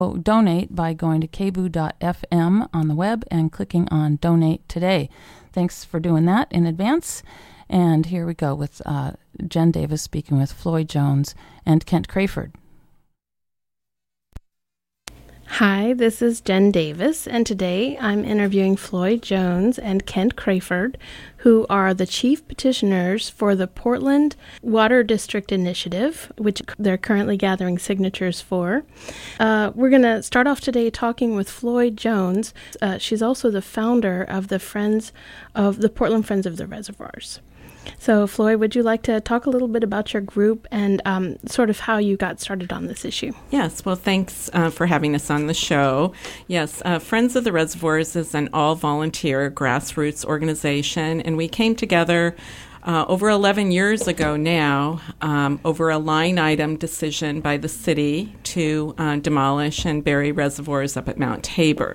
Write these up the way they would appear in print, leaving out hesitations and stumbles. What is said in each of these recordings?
donate by going to kboo.fm on the web and clicking on Donate Today. Thanks for doing that in advance. And here we go with Jen Davis speaking with Floyd Jones and Kent Crayford. Hi, this is Jen Davis, and today I'm interviewing Floyd Jones and Kent Crayford, who are the chief petitioners for the Portland Water District Initiative, which they're currently gathering signatures for. We're going to start off today talking with Floyd Jones. She's also the founder of the Portland Friends of the Reservoirs. So, Floyd, would you like to talk a little bit about your group and sort of how you got started on this issue? Yes, well, thanks for having us on the show. Yes, Friends of the Reservoirs is an all-volunteer grassroots organization, and we came together over 11 years ago now over a line-item decision by the city to demolish and bury reservoirs up at Mount Tabor.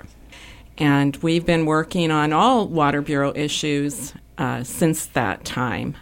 And we've been working on all Water Bureau issues since that time.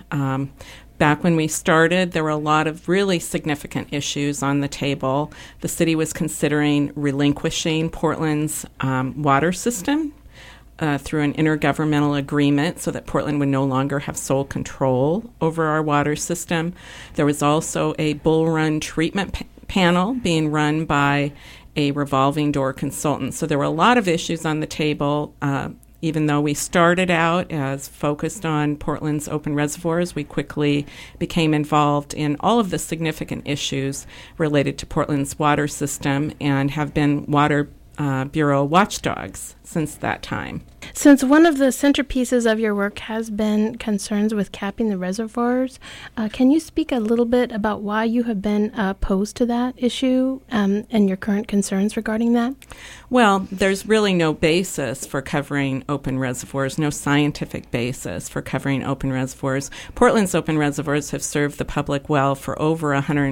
Back when we started, there were a lot of really significant issues on the table. The city was considering relinquishing Portland's water system through an intergovernmental agreement so that Portland would no longer have sole control over our water system. There was also a Bull Run treatment panel being run by a revolving door consultant. So there were a lot of issues on the table. Even though we started out as focused on Portland's open reservoirs, we quickly became involved in all of the significant issues related to Portland's water system and have been Water Bureau watchdogs since that time. Since one of the centerpieces of your work has been concerns with capping the reservoirs, can you speak a little bit about why you have been opposed to that issue and your current concerns regarding that? Well, there's really no basis for covering open reservoirs, no scientific basis for covering open reservoirs. Portland's open reservoirs have served the public well for over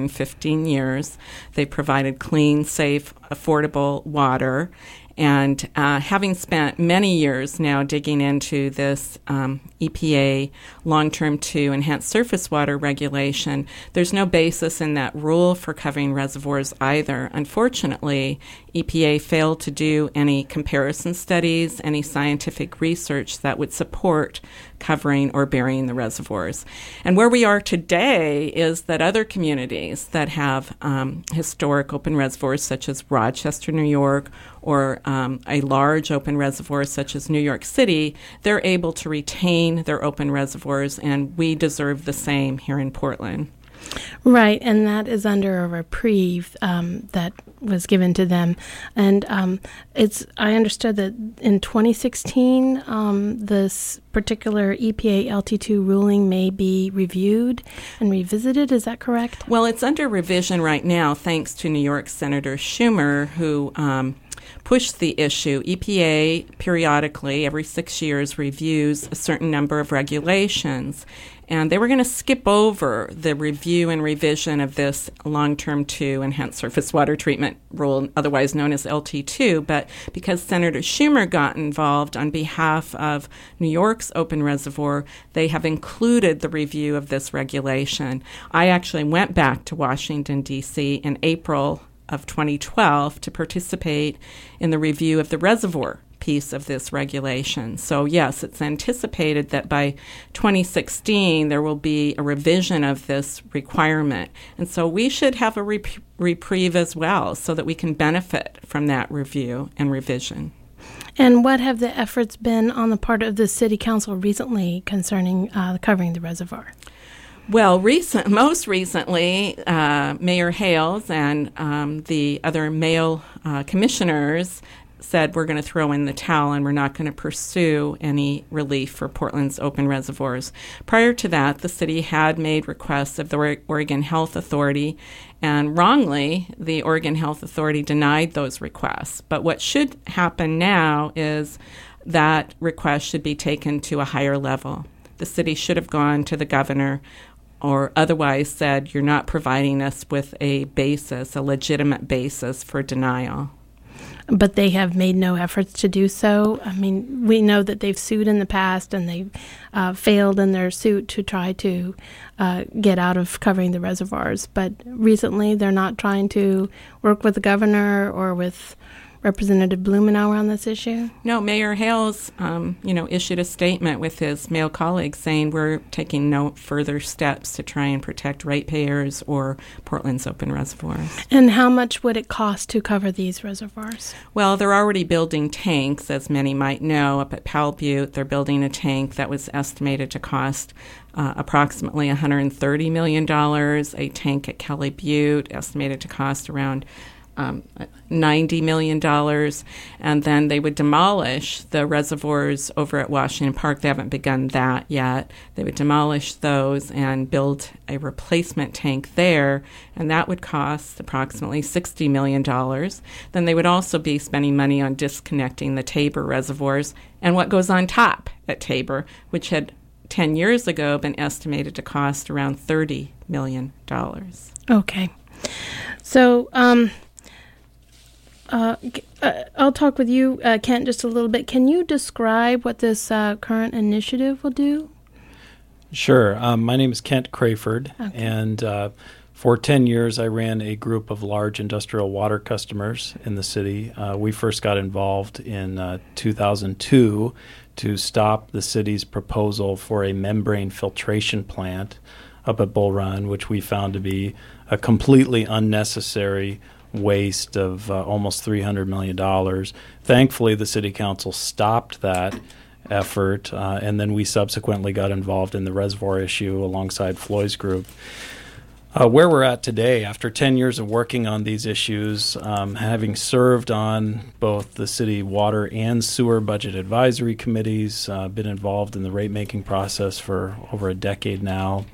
115 years. They provided clean, safe, affordable water. And having spent many years now digging into this EPA long-term 2 enhanced surface water regulation, there's no basis in that rule for covering reservoirs either. Unfortunately, EPA failed to do any comparison studies, any scientific research that would support covering or burying the reservoirs. And where we are today is that other communities that have historic open reservoirs, such as Rochester, New York, or a large open reservoir such as New York City, they're able to retain their open reservoirs, and we deserve the same here in Portland. Right, and that is under a reprieve that was given to them. And I understood that in 2016, this particular EPA LT2 ruling may be reviewed and revisited. Is that correct? Well, it's under revision right now, thanks to New York Senator Schumer, who pushed the issue. EPA periodically, every 6 years, reviews a certain number of regulations. And they were going to skip over the review and revision of this long-term 2 enhanced surface water treatment rule, otherwise known as LT2. But because Senator Schumer got involved on behalf of New York's open reservoir, they have included the review of this regulation. I actually went back to Washington, D.C. in April of 2012 to participate in the review of the reservoir piece of this regulation. So yes, it's anticipated that by 2016 there will be a revision of this requirement. And so we should have a reprieve as well so that we can benefit from that review and revision. And what have the efforts been on the part of the City Council recently concerning covering the reservoir? Well, most recently, Mayor Hales and the other male commissioners said we're going to throw in the towel and we're not going to pursue any relief for Portland's open reservoirs. Prior to that, the city had made requests of the Oregon Health Authority, and wrongly, the Oregon Health Authority denied those requests. But what should happen now is that request should be taken to a higher level. The city should have gone to the governor or otherwise said, you're not providing us with a basis, a legitimate basis for denial. but they have made no efforts to do so. I mean, we know that they've sued in the past, and they've failed in their suit to try to get out of covering the reservoirs. But recently, they're not trying to work with the governor or with Representative Blumenauer on this issue? No, Mayor Hales, issued a statement with his male colleagues saying we're taking no further steps to try and protect ratepayers or Portland's open reservoirs. And how much would it cost to cover these reservoirs? Well, they're already building tanks, as many might know. Up at Powell Butte, they're building a tank that was estimated to cost approximately $130 million. A tank at Kelly Butte, estimated to cost around $90 million, and then they would demolish the reservoirs over at Washington Park. They haven't begun that yet. They would demolish those and build a replacement tank there, and that would cost approximately $60 million. Then they would also be spending money on disconnecting the Tabor reservoirs and what goes on top at Tabor, which had 10 years ago been estimated to cost around $30 million. Okay. So, I'll talk with you, Kent, just a little bit. Can you describe what this current initiative will do? Sure. My name is Kent Crayford, okay. And for 10 years I ran a group of large industrial water customers in the city. We first got involved in 2002 to stop the city's proposal for a membrane filtration plant up at Bull Run, which we found to be a completely unnecessary waste of almost $300 million. Thankfully, the city council stopped that effort, and then we subsequently got involved in the reservoir issue alongside Floyd's group. Where we're at today, after 10 years of working on these issues, having served on both the city water and sewer budget advisory committees, been involved in the rate-making process for over a decade now,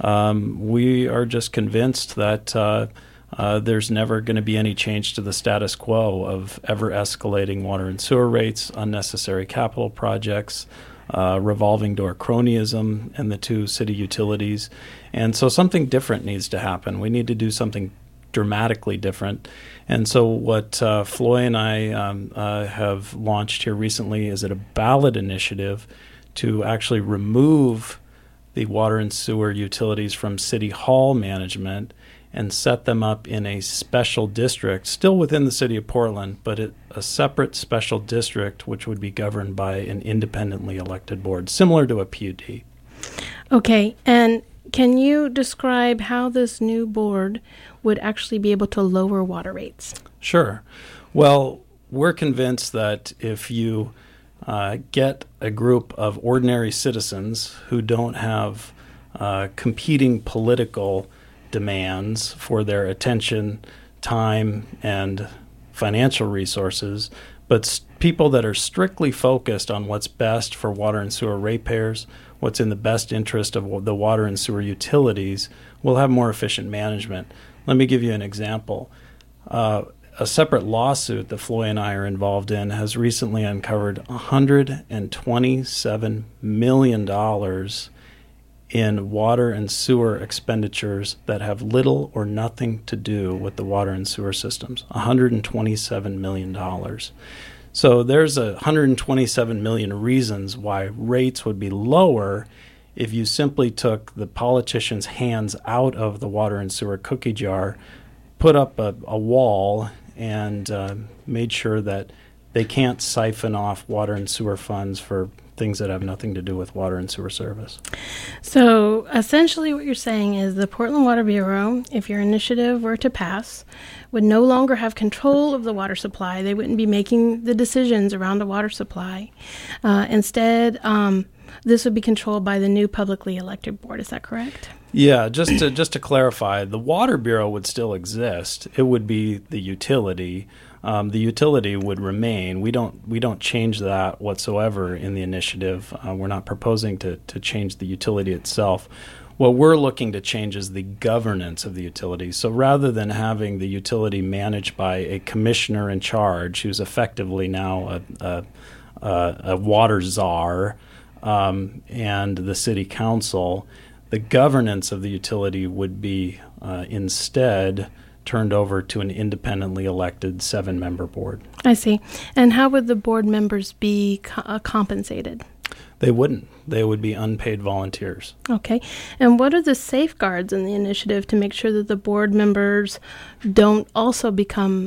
we are just convinced that there's never going to be any change to the status quo of ever-escalating water and sewer rates, unnecessary capital projects, revolving door cronyism and the two city utilities. And so something different needs to happen. We need to do something dramatically different. And so what Floy and I have launched here recently is a ballot initiative to actually remove the water and sewer utilities from City Hall management and set them up in a special district, still within the city of Portland, but a separate special district which would be governed by an independently elected board, similar to a PUD. Okay, and can you describe how this new board would actually be able to lower water rates? Sure. Well, we're convinced that if you get a group of ordinary citizens who don't have competing political demands for their attention, time, and financial resources, but people that are strictly focused on what's best for water and sewer ratepayers, what's in the best interest of the water and sewer utilities, will have more efficient management. Let me give you an example. A separate lawsuit that Floy and I are involved in has recently uncovered $127 million in water and sewer expenditures that have little or nothing to do with the water and sewer systems. $127 million. So there's 127 million reasons why rates would be lower if you simply took the politicians' hands out of the water and sewer cookie jar, put up a wall, and made sure that they can't siphon off water and sewer funds for things that have nothing to do with water and sewer service. So essentially what you're saying is the Portland Water Bureau, if your initiative were to pass, would no longer have control of the water supply. They wouldn't be making the decisions around the water supply. Instead, this would be controlled by the new publicly elected board. Is that correct? Yeah, just to clarify, the Water Bureau would still exist. It would be the utility. The utility would remain. We don't change that whatsoever in the initiative. We're not proposing to change the utility itself. What we're looking to change is the governance of the utility. So rather than having the utility managed by a commissioner in charge, who's effectively now a water czar, and the city council, the governance of the utility would be instead turned over to an independently elected 7-member board. I see. And how would the board members be compensated? They wouldn't. They would be unpaid volunteers. Okay. And what are the safeguards in the initiative to make sure that the board members don't also become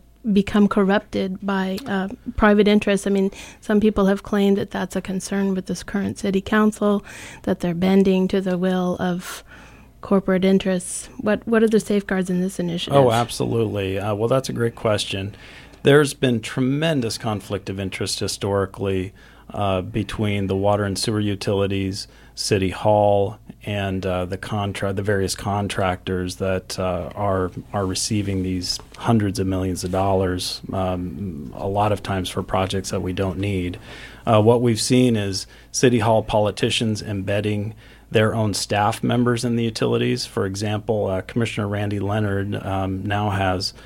corrupted by private interests? I mean, some people have claimed that that's a concern with this current city council, that they're bending to the will of corporate interests. What are the safeguards in this initiative? Oh, absolutely. Well, that's a great question. There's been tremendous conflict of interest historically between the water and sewer utilities, City Hall, and the various contractors that are receiving these hundreds of millions of dollars, a lot of times for projects that we don't need. What we've seen is City Hall politicians embedding their own staff members in the utilities. For example, Commissioner Randy Leonard now has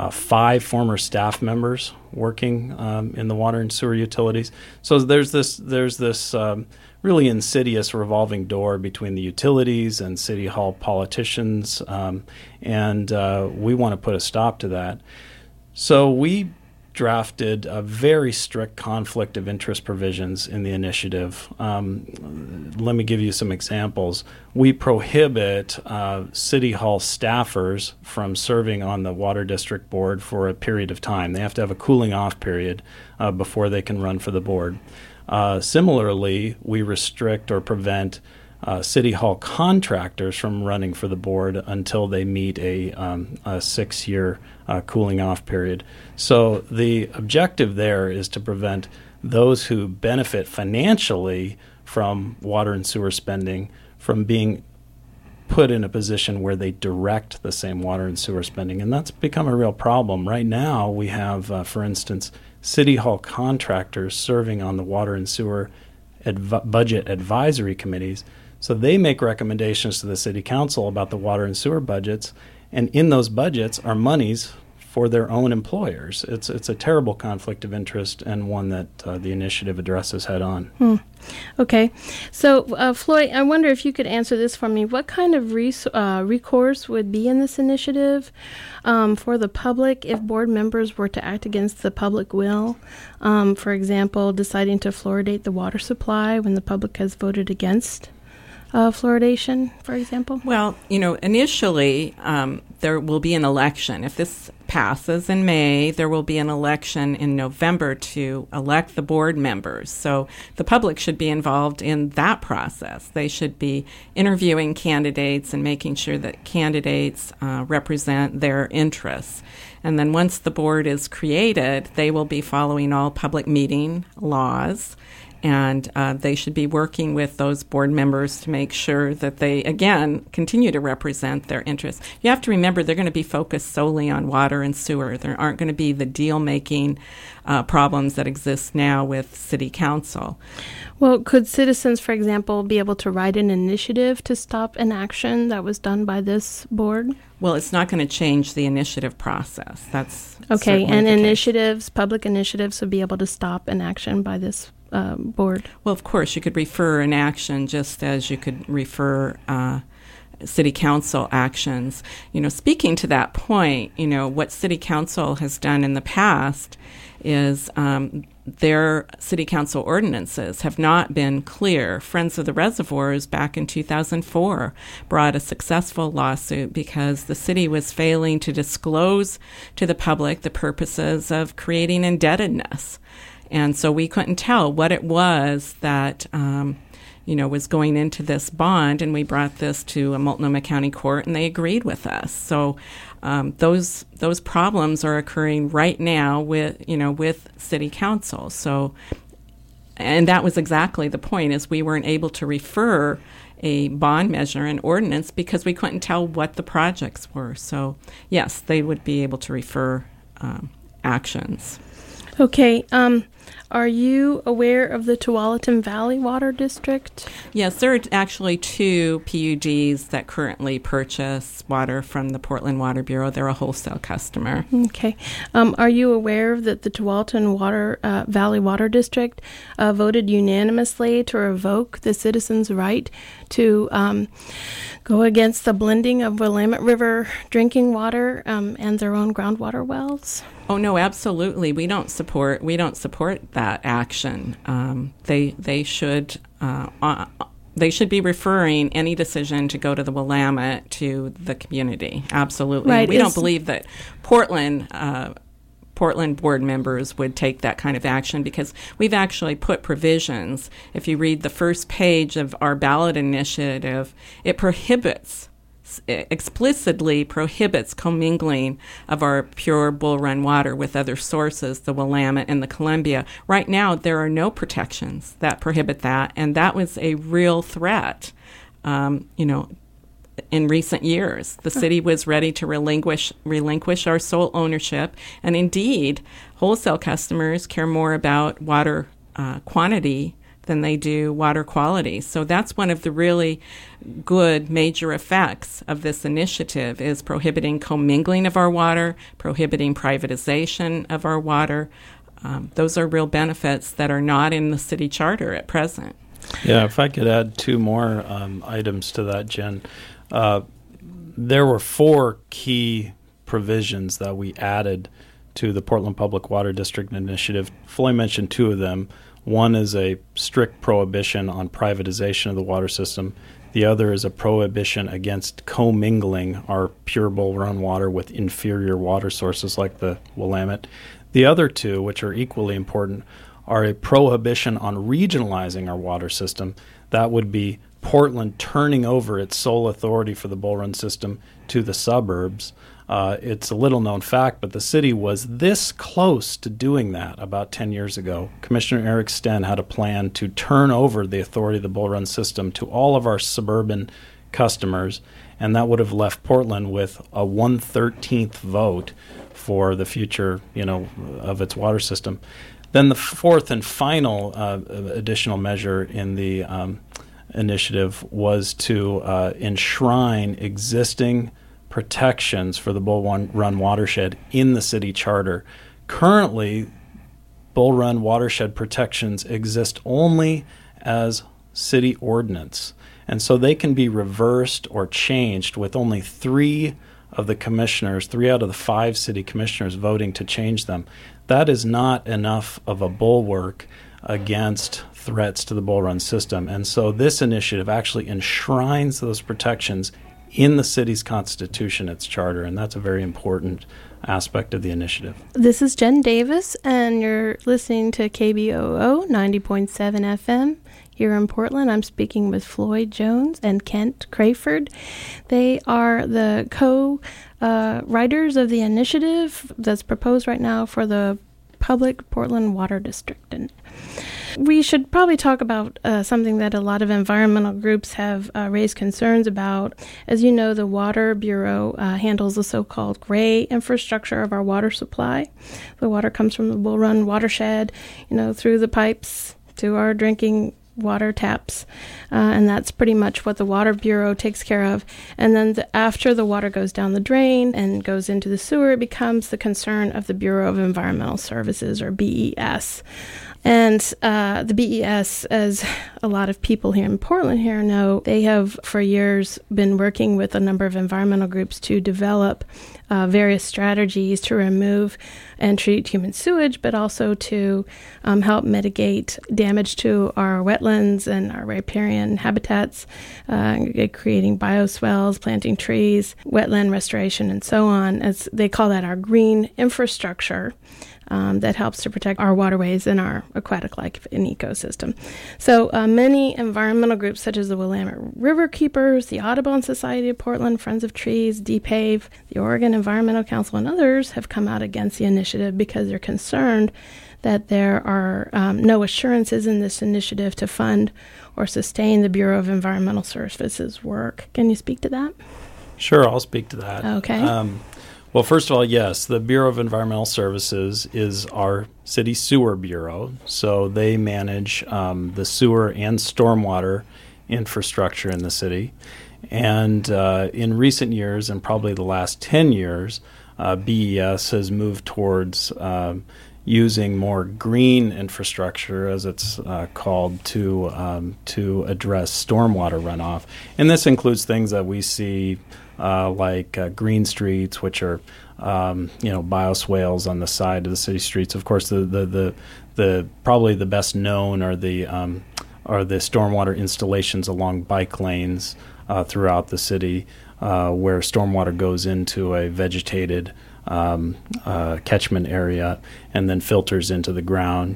5 former staff members working in the water and sewer utilities. So there's this really insidious revolving door between the utilities and City Hall politicians, and we want to put a stop to that. So we drafted a very strict conflict of interest provisions in the initiative. Let me give you some examples. We prohibit City Hall staffers from serving on the Water District Board for a period of time. They have to have a cooling off period before they can run for the board. Similarly, we restrict or prevent City Hall contractors from running for the board until they meet a 6-year cooling off period. So the objective there is to prevent those who benefit financially from water and sewer spending from being put in a position where they direct the same water and sewer spending. And that's become a real problem. Right now we have, for instance, City Hall contractors serving on the water and sewer budget advisory committees. So they make recommendations to the city council about the water and sewer budgets, and in those budgets are monies for their own employers. It's a terrible conflict of interest, and one that the initiative addresses head on. Okay. So, Floyd, I wonder if you could answer this for me. What kind of recourse would be in this initiative for the public if board members were to act against the public will? For example, deciding to fluoridate the water supply when the public has voted against fluoridation, for example? Well, initially there will be an election. If this passes in May, there will be an election in November to elect the board members. So the public should be involved in that process. They should be interviewing candidates and making sure that candidates represent their interests. And then once the board is created, they will be following all public meeting laws. And they should be working with those board members to make sure that they, again, continue to represent their interests. You have to remember they're going to be focused solely on water and sewer. There aren't going to be the deal-making problems that exist now with city council. Well, could citizens, for example, be able to write an initiative to stop an action that was done by this board? Well, it's not going to change the initiative process. That's okay, and initiatives, public initiatives, would be able to stop an action by this board? Well, of course, you could refer an action just as you could refer city council actions. Speaking to that point, what city council has done in the past is their city council ordinances have not been clear. Friends of the Reservoirs back in 2004 brought a successful lawsuit because the city was failing to disclose to the public the purposes of creating indebtedness. And so we couldn't tell what it was that, was going into this bond, and we brought this to a Multnomah County court, and they agreed with us. So those problems are occurring right now with city council. So, and that was exactly the point, is we weren't able to refer a bond measure and ordinance because we couldn't tell what the projects were. So, yes, they would be able to refer actions. Okay. Are you aware of the Tualatin Valley Water District? Yes, there are actually 2 PUDs that currently purchase water from the Portland Water Bureau. They're a wholesale customer. Okay. Are you aware that the Tualatin Valley Water District voted unanimously to revoke the citizens' right to go against the blending of Willamette River drinking water and their own groundwater wells? Oh no, absolutely. We don't support that action. They should be referring any decision to go to the Willamette to the community. Absolutely. Right. We don't believe that Portland board members would take that kind of action, because we've actually put provisions. If you read the first page of our ballot initiative, it explicitly prohibits commingling of our pure Bull Run water with other sources, the Willamette and the Columbia. Right now, there are no protections that prohibit that, and that was a real threat. In recent years, the city was ready to relinquish our sole ownership, and indeed, wholesale customers care more about water quantity than they do water quality. So that's one of the really good major effects of this initiative, is prohibiting commingling of our water, prohibiting privatization of our water. Those are real benefits that are not in the city charter at present. Yeah, if I could add 2 more items to that, Jen. There were 4 key provisions that we added to the Portland Public Water District Initiative. Floyd mentioned 2 of them. One is a strict prohibition on privatization of the water system. The other is a prohibition against commingling our pure Bull Run water with inferior water sources like the Willamette. The other 2, which are equally important, are a prohibition on regionalizing our water system. That would be Portland turning over its sole authority for the Bull Run system to the suburbs. It's a little-known fact, but the city was this close to doing that about 10 years ago. Commissioner Eric Sten had a plan to turn over the authority of the Bull Run system to all of our suburban customers, and that would have left Portland with a 1/13th vote for the future, of its water system. Then the 4th and final additional measure in the initiative was to enshrine existing protections for the Bull Run watershed in the city charter. Currently, Bull Run watershed protections exist only as city ordinance, and so they can be reversed or changed with only 3 of the commissioners, 3 out of the 5 city commissioners voting to change them. That is not enough of a bulwark against threats to the Bull Run system, and so this initiative actually enshrines those protections in the city's constitution, its charter, and that's a very important aspect of the initiative. This is Jen Davis, and you're listening to KBOO 90.7 FM here in Portland. I'm speaking with Floyd Jones and Kent Crayford. They are the co-writers of the initiative that's proposed right now for the Public Portland Water District. And we should probably talk about something that a lot of environmental groups have raised concerns about. As you know, the Water Bureau handles the so-called gray infrastructure of our water supply. The water comes from the Bull Run watershed, through the pipes to our drinking water taps, and that's pretty much what the Water Bureau takes care of. And then after the water goes down the drain and goes into the sewer, it becomes the concern of the Bureau of Environmental Services, or BES. And the BES, as a lot of people here in Portland here know, they have for years been working with a number of environmental groups to develop various strategies to remove and treat human sewage, but also to help mitigate damage to our wetlands and our riparian habitats, creating bioswales, planting trees, wetland restoration, and so on. As they call that our green infrastructure. That helps to protect our waterways and our aquatic life and ecosystem. So many environmental groups such as the Willamette River Keepers, the Audubon Society of Portland, Friends of Trees, DPAVE, the Oregon Environmental Council, and others have come out against the initiative because they're concerned that there are no assurances in this initiative to fund or sustain the Bureau of Environmental Services work. Can you speak to that? Sure, I'll speak to that. Okay. Well, first of all, yes, the Bureau of Environmental Services is our city sewer bureau. So they manage the sewer and stormwater infrastructure in the city. And in recent years, and probably the last 10 years, BES has moved towards using more green infrastructure, as it's called, to address stormwater runoff. And this includes things that we see like green streets, which are bioswales on the side of the city streets. Of course, the probably the best known are the stormwater installations along bike lanes throughout the city, where stormwater goes into a vegetated catchment area and then filters into the ground.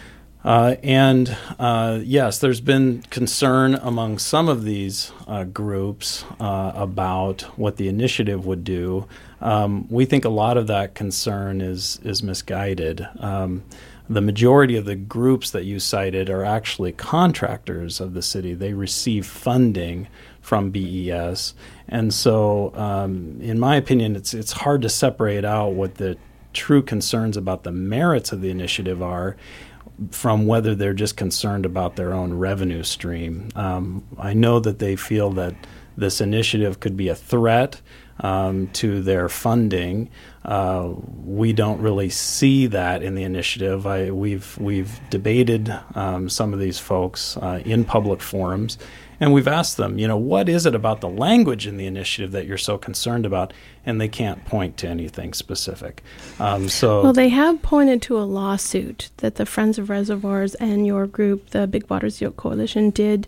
Yes, there's been concern among some of these groups about what the initiative would do. We think a lot of that concern is misguided. The majority of the groups that you cited are actually contractors of the city. They receive funding from BES. And so, in my opinion, it's hard to separate out what the true concerns about the merits of the initiative are from whether they're just concerned about their own revenue stream. I know that they feel that this initiative could be a threat to their funding. We don't really see that in the initiative. We've debated some of these folks in public forums, and we've asked them, what is it about the language in the initiative that you're so concerned about? And they can't point to anything specific. Well, they have pointed to a lawsuit that the Friends of Reservoirs and your group, the Big Water Seal Coalition, did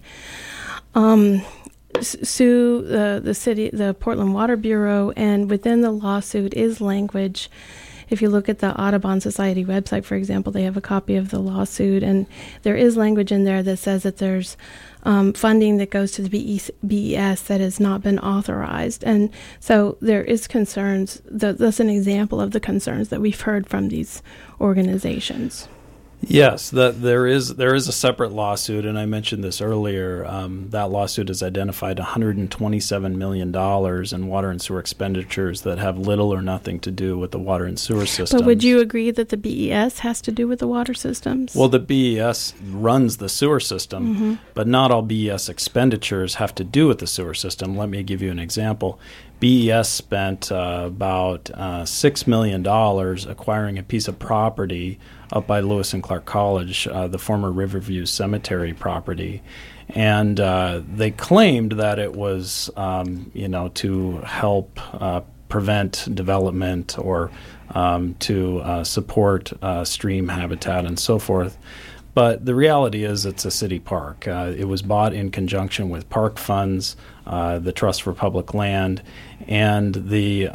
sue the city, the Portland Water Bureau, and within the lawsuit is language. If you look at the Audubon Society website, for example, they have a copy of the lawsuit, and there is language in there that says that there's funding that goes to the BES that has not been authorized. And so there is concerns. That's an example of the concerns that we've heard from these organizations. Yes, there is a separate lawsuit, and I mentioned this earlier. That lawsuit has identified $127 million in water and sewer expenditures that have little or nothing to do with the water and sewer systems. But would you agree that the BES has to do with the water systems? Well, the BES runs the sewer system, but not all BES expenditures have to do with the sewer system. Let me give you an example. BES spent about $6 million acquiring a piece of property up by Lewis and Clark College, the former Riverview Cemetery property. And they claimed that it was, to help prevent development or to support stream habitat and so forth. But the reality is it's a city park. It was bought in conjunction with park funds, the Trust for Public Land, and the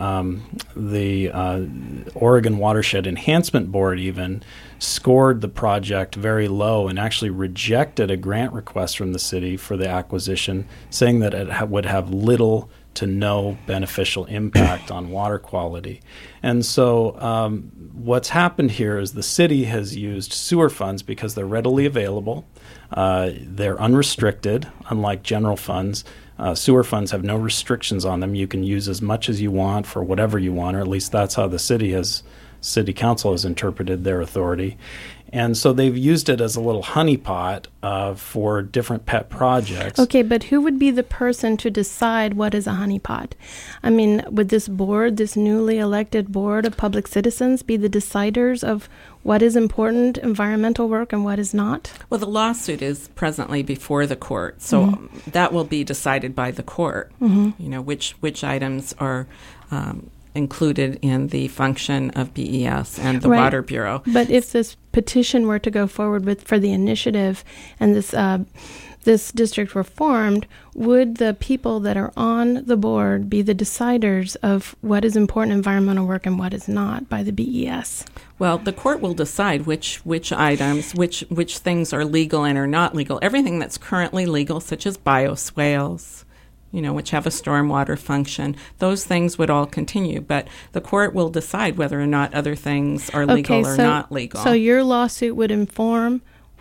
Oregon Watershed Enhancement Board even scored the project very low and actually rejected a grant request from the city for the acquisition, saying that it would have little to no beneficial impact on water quality. And so what's happened here is the city has used sewer funds because they're readily available. They're unrestricted, unlike general funds. Sewer funds have no restrictions on them. You can use as much as you want for whatever you want, or at least that's how the city council has interpreted their authority. And so they've used it as a little honeypot for different pet projects. Okay, but who would be the person to decide what is a honeypot? I mean, would this board, this newly elected board of public citizens, be the deciders of what is important environmental work and what is not? Well, the lawsuit is presently before the court, so that will be decided by the court. Which items are included in the function of BES and the Water Bureau. But if this petition were to go forward for the initiative and this district were formed, would the people that are on the board be the deciders of what is important environmental work and what is not by the BES? Well, the court will decide which items, which things are legal and are not legal. Everything that's currently legal, such as bioswales, which have a stormwater function, those things would all continue. But the court will decide whether or not other things are legal or not legal. So your lawsuit would inform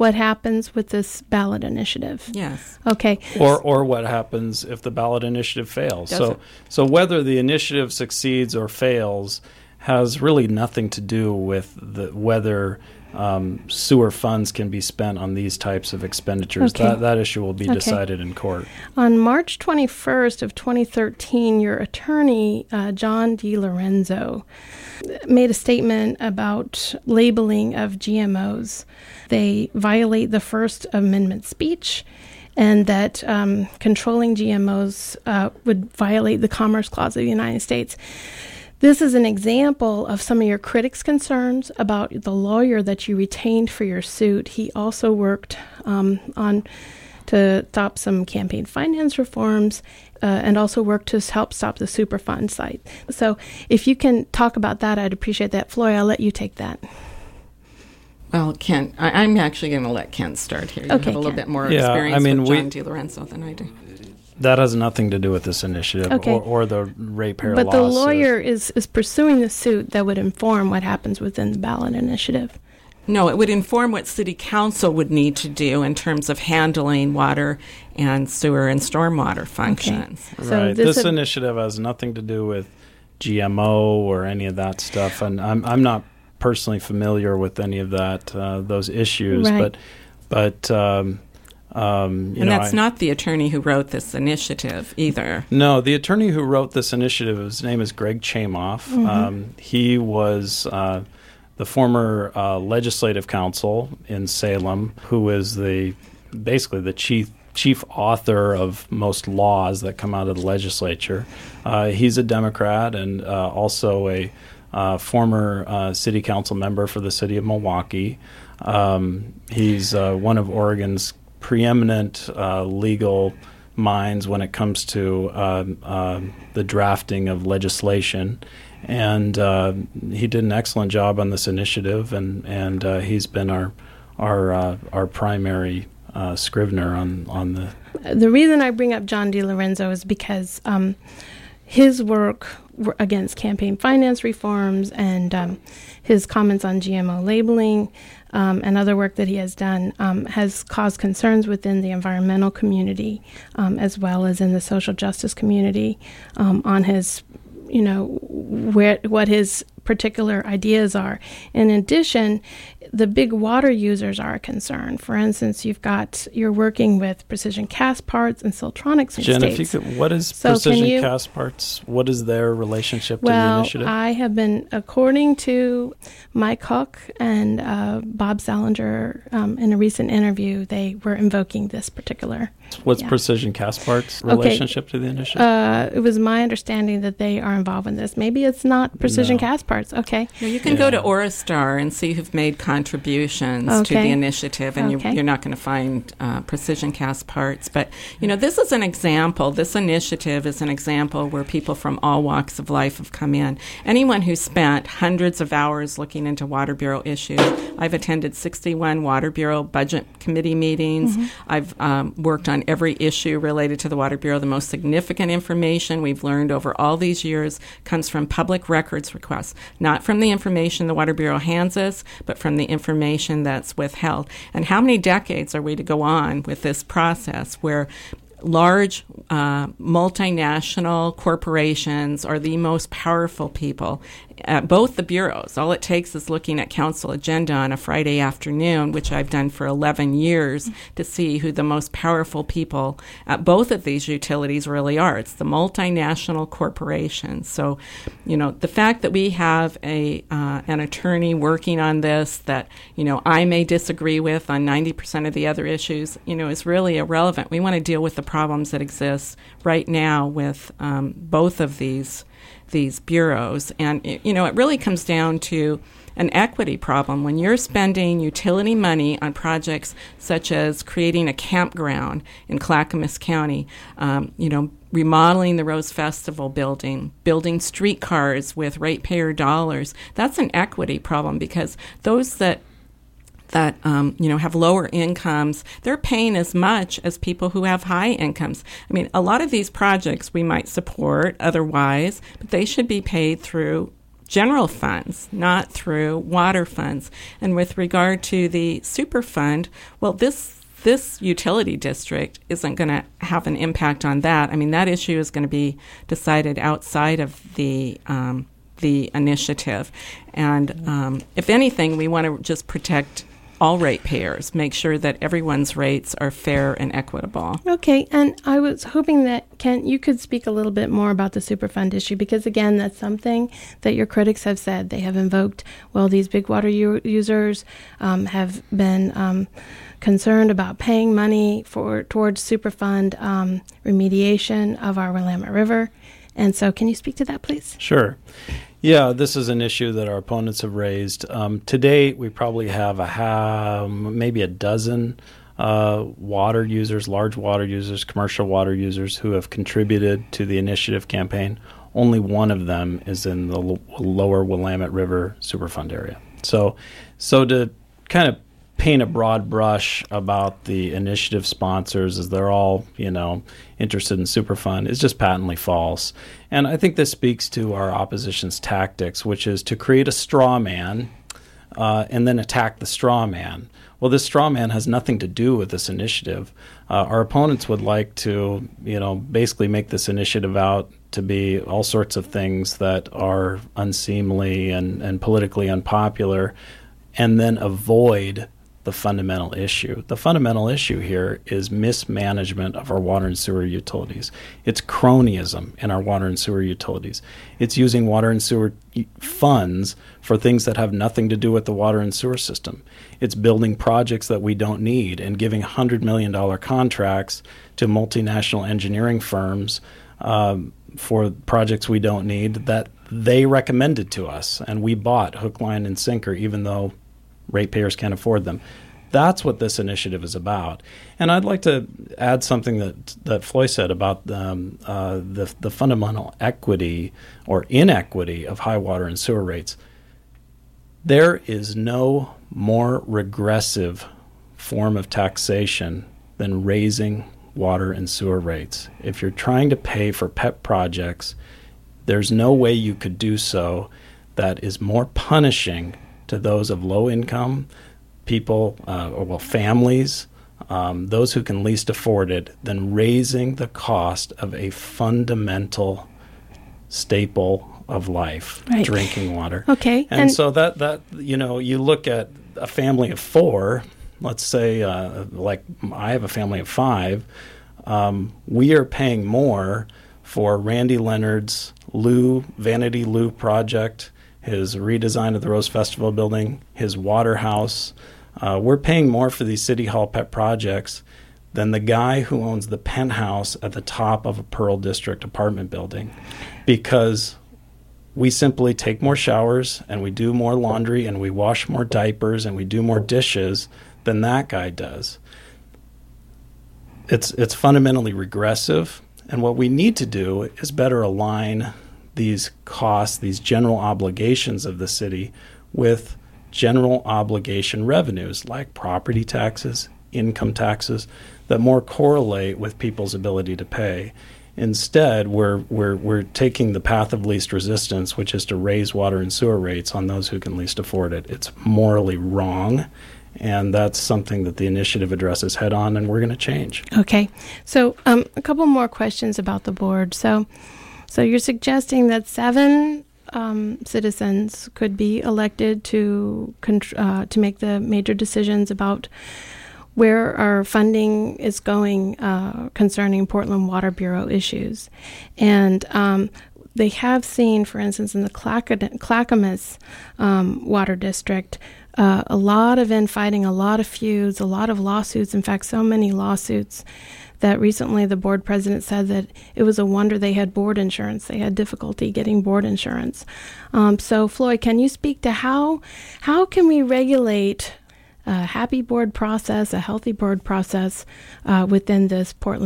what happens with this ballot initiative. Yes. Okay. Or what happens if the ballot initiative fails. So whether the initiative succeeds or fails has really nothing to do with whether sewer funds can be spent on these types of expenditures. Okay. That issue will be decided in court. On March 21st of 2013, your attorney, John DiLorenzo, made a statement about labeling of GMOs. They violate the First Amendment speech, and that controlling GMOs would violate the Commerce Clause of the United States. This is an example of some of your critics' concerns about the lawyer that you retained for your suit. He also worked to stop some campaign finance reforms and also worked to help stop the Superfund site. So if you can talk about that, I'd appreciate that. Floy, I'll let you take that. Well, Ken, I'm actually going to let Ken start here. You have a little bit more experience with John DiLorenzo than I do. That has nothing to do with this initiative or the ratepayer lawsuit. But the lawyer is pursuing the suit that would inform what happens within the ballot initiative. No, it would inform what City Council would need to do in terms of handling water and sewer and stormwater functions. Okay. So right. This initiative has nothing to do with GMO or any of that stuff, and I'm not personally familiar with any of that those issues, right. But that's not the attorney who wrote this initiative either. No, the attorney who wrote this initiative, his name is Greg Chamoff. Mm-hmm. He was the former legislative counsel in Salem, who is basically the chief author of most laws that come out of the legislature. He's a Democrat and also a former city council member for the city of Milwaukee. He's one of Oregon's preeminent legal minds when it comes to the drafting of legislation, and he did an excellent job on this initiative, and he's been our primary scrivener on the. The reason I bring up John DiLorenzo is because his work against campaign finance reforms and his comments on GMO labeling and other work that he has done has caused concerns within the environmental community as well as in the social justice community on his, what his particular ideas are. In addition, the big water users are a concern. For instance, you're working with Precision Castparts and Siltronic in Jen, states. if you could, what is Precision Castparts? What is their relationship to the initiative? Well, I have been, according to Mike Hook and Bob Salinger, in a recent interview, they were invoking this particular. What's Precision Castparts' relationship to the initiative? It was my understanding that they are involved in this. Maybe it's not Precision Castparts. Okay. No, you can go to Orastar and see who've made contributions to the initiative, and you're not going to find Precision Castparts. But, this is an example. This initiative is an example where people from all walks of life have come in. Anyone who spent hundreds of hours looking into Water Bureau issues. I've attended 61 Water Bureau Budget Committee meetings. Mm-hmm. I've worked on every issue related to the Water Bureau. The most significant information we've learned over all these years comes from public records requests, not from the information the Water Bureau hands us, but from the information that's withheld. And how many decades are we to go on with this process where large multinational corporations are the most powerful people at both the bureaus? All it takes is looking at council agenda on a Friday afternoon, which I've done for 11 years, to see who the most powerful people at both of these utilities really are. It's the multinational corporations. So, the fact that we have an attorney working on this that, I may disagree with on 90% of the other issues, is really irrelevant. We want to deal with the problems that exist right now with both of these bureaus. And, it really comes down to an equity problem. When you're spending utility money on projects such as creating a campground in Clackamas County, remodeling the Rose Festival building, building streetcars with ratepayer dollars, that's an equity problem because those that have lower incomes, they're paying as much as people who have high incomes. I mean, a lot of these projects we might support otherwise, but they should be paid through general funds, not through water funds. And with regard to the Superfund, well, this utility district isn't going to have an impact on that. I mean, that issue is going to be decided outside of the initiative. And if anything, we want to just protect all ratepayers, make sure that everyone's rates are fair and equitable. Okay, and I was hoping that, Kent, you could speak a little bit more about the Superfund issue, because, again, that's something that your critics have said. They have invoked, well, these big water users have been concerned about paying money towards Superfund remediation of our Willamette River. And so can you speak to that, please? Sure. Yeah, this is an issue that our opponents have raised. To date, we probably have maybe a dozen water users, large water users, commercial water users who have contributed to the initiative campaign. Only one of them is in the lower Willamette River Superfund area. So to kind of paint a broad brush about the initiative sponsors as they're all, interested in Superfund is just patently false. And I think this speaks to our opposition's tactics, which is to create a straw man and then attack the straw man. Well, this straw man has nothing to do with this initiative. Our opponents would like to, basically make this initiative out to be all sorts of things that are unseemly and politically unpopular, and then avoid the fundamental issue. The fundamental issue here is mismanagement of our water and sewer utilities. It's cronyism in our water and sewer utilities. It's using water and sewer funds for things that have nothing to do with the water and sewer system. It's building projects that we don't need and giving $100 million contracts to multinational engineering firms for projects we don't need that they recommended to us, and we bought hook, line, and sinker, even though ratepayers can't afford them. That's what this initiative is about. And I'd like to add something that Floy said about the fundamental equity or inequity of high water and sewer rates. There is no more regressive form of taxation than raising water and sewer rates. If you're trying to pay for pet projects, there's no way you could do so that is more punishing to those of low income people, families, those who can least afford it, than raising the cost of a fundamental staple of life, right. Drinking water. Okay. And so that you look at a family of four, let's say like I have a family of five, we are paying more for Randy Leonard's Vanity Lou project, his redesign of the Rose Festival building, his water house. We're paying more for these City Hall pet projects than the guy who owns the penthouse at the top of a Pearl District apartment building, because we simply take more showers and we do more laundry and we wash more diapers and we do more dishes than that guy does. It's fundamentally regressive, and what we need to do is better align these costs, these general obligations of the city, with general obligation revenues like property taxes, income taxes, that more correlate with people's ability to pay. Instead, we're taking the path of least resistance, which is to raise water and sewer rates on those who can least afford it. It's morally wrong, and that's something that the initiative addresses head on, and we're going to change. Okay. So a couple more questions about the board. So you're suggesting that 7 citizens could be elected to make the major decisions about where our funding is going concerning Portland Water Bureau issues. And they have seen, for instance, in the Clackamas Water District, a lot of infighting, a lot of feuds, a lot of lawsuits. In fact, so many lawsuits that recently the board president said that it was a wonder they had board insurance. They had difficulty getting board insurance. So, Floyd, can you speak to how can we regulate a happy board process, a healthy board process within this Portland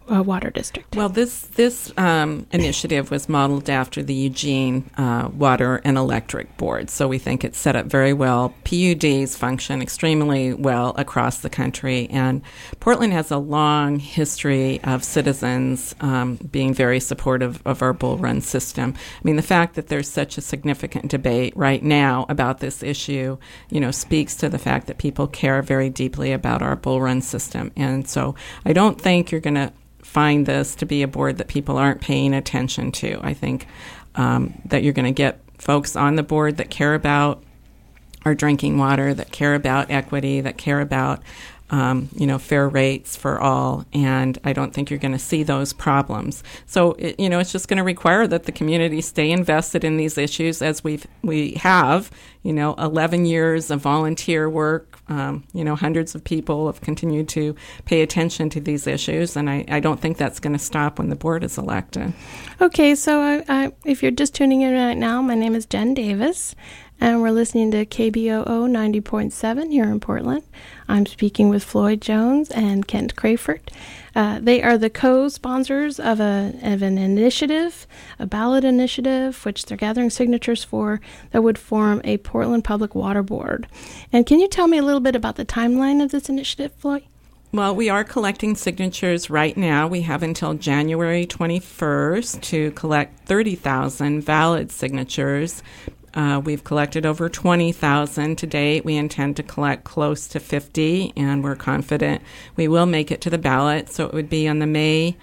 Water District? Well, this initiative was modeled after the Eugene Water and Electric Board, so we think it's set up very well. PUDs function extremely well across the country, and Portland has a long history of citizens being very supportive of our Bull Run system. I mean, the fact that there's such a significant debate right now about this issue, speaks to the fact that people care very deeply about our Bull Run system. And so I don't think you're going to find this to be a board that people aren't paying attention to. I think that you're going to get folks on the board that care about our drinking water, that care about equity, that care about fair rates for all, and I don't think you're going to see those problems. So, it's just going to require that the community stay invested in these issues as we have, 11 years of volunteer work. Hundreds of people have continued to pay attention to these issues, and I don't think that's going to stop when the board is elected. Okay, so if you're just tuning in right now, my name is Jen Davis, and we're listening to KBOO 90.7 here in Portland. I'm speaking with Floyd Jones and Kent Crayford. They are the co-sponsors of an initiative, a ballot initiative, which they're gathering signatures for, that would form a Portland Public Water Board. And can you tell me a little bit about the timeline of this initiative, Floyd? Well, we are collecting signatures right now. We have until January 21st to collect 30,000 valid signatures. We've collected over 20,000 to date. We intend to collect close to 50, and we're confident we will make it to the ballot. So it would be on the May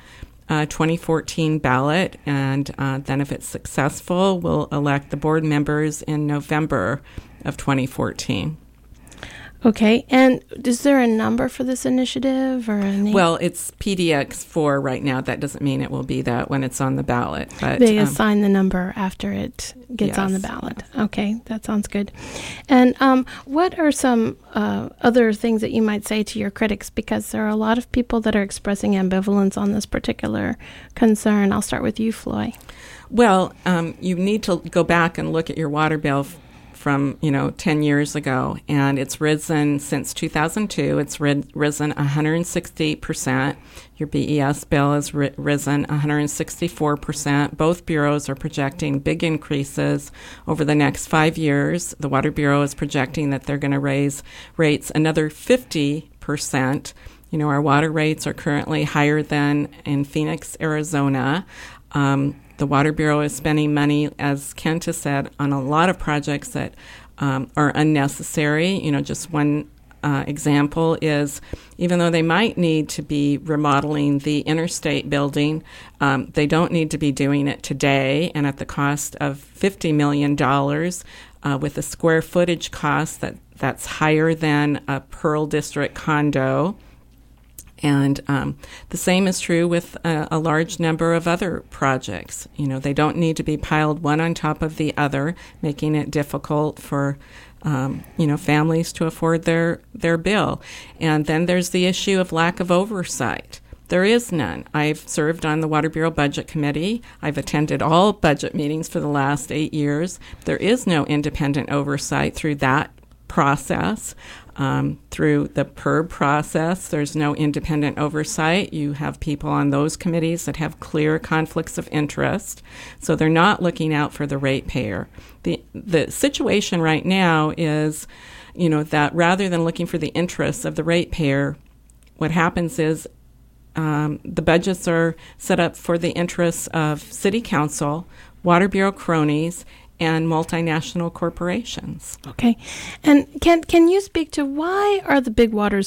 2014 ballot, and then if it's successful, we'll elect the board members in November of 2014. Okay, and is there a number for this initiative or a name? Well, it's PDX4 right now. That doesn't mean it will be that when it's on the ballot. But they assign the number after it gets on the ballot. Okay, that sounds good. And what are some other things that you might say to your critics? Because there are a lot of people that are expressing ambivalence on this particular concern. I'll start with you, Floy. Well, you need to go back and look at your water bill from 10 years ago, and it's risen since 2002. It's risen 168%. Your BES bill has risen 164%. Both bureaus are projecting big increases over the next 5 years. The Water Bureau is projecting that they're going to raise rates another 50%. Our water rates are currently higher than in Phoenix, Arizona. The Water Bureau is spending money, as Kent has said, on a lot of projects that are unnecessary. Just one example is, even though they might need to be remodeling the interstate building, they don't need to be doing it today and at the cost of $50 million with a square footage cost that's higher than a Pearl District condo. And the same is true with a large number of other projects. They don't need to be piled one on top of the other, making it difficult for families to afford their bill. And then there's the issue of lack of oversight. There is none. I've served on the Water Bureau Budget Committee. I've attended all budget meetings for the last 8 years. There is no independent oversight through that process. Through the PERB process, there's no independent oversight. You have people on those committees that have clear conflicts of interest, so they're not looking out for the ratepayer. The situation right now is, that rather than looking for the interests of the ratepayer, what happens is the budgets are set up for the interests of City Council, Water Bureau cronies, and multinational corporations. Okay. And can you speak to why are the Big Water